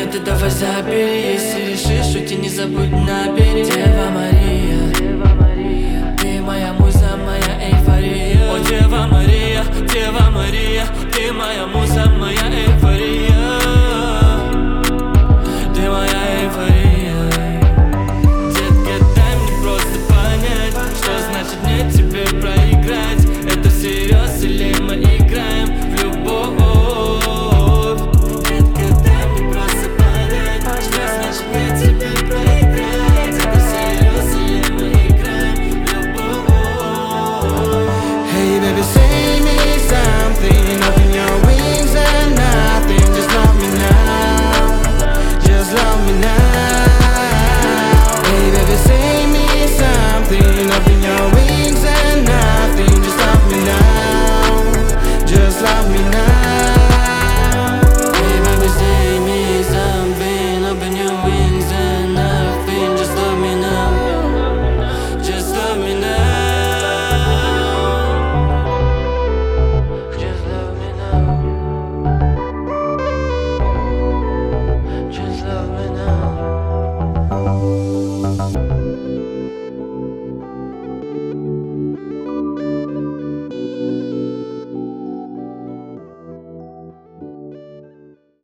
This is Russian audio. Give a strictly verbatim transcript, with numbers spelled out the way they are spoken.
документы давай забери. Если решишь уйти, не забудь набери. Дева Мария, ты моя муза, моя эйфория. О, Дева Мария, Дева Мария, ты моя муза, моя эйфория.